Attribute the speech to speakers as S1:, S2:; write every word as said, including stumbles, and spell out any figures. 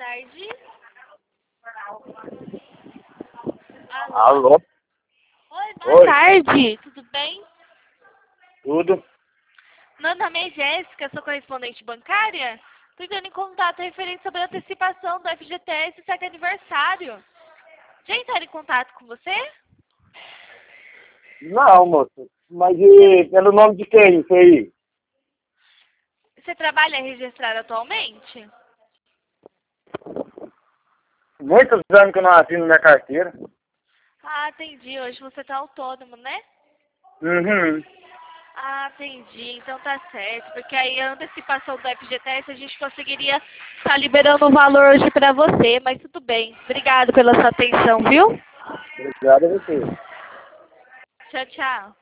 S1: tarde. Alô?
S2: Alô?
S1: Oi, boa
S2: Oi.
S1: tarde. Tudo bem?
S2: Tudo?
S1: Meu nome é Jéssica, sou correspondente bancária. Estou entrando em contato referente sobre a antecipação do F G T S sete aniversário. Já entraram em contato com você?
S2: Não, moço. Mas e pelo nome de quem isso aí?
S1: Você trabalha registrado atualmente?
S2: Muitos anos que eu não assino minha carteira.
S1: Ah, entendi. Hoje você está autônomo, né?
S2: Uhum.
S1: Ah, entendi. Então tá certo. Porque aí a antecipação do F G T S a gente conseguiria estar liberando o valor hoje para você. Mas tudo bem. Obrigado pela sua atenção, viu?
S2: Obrigado a você.
S1: Tchau, tchau.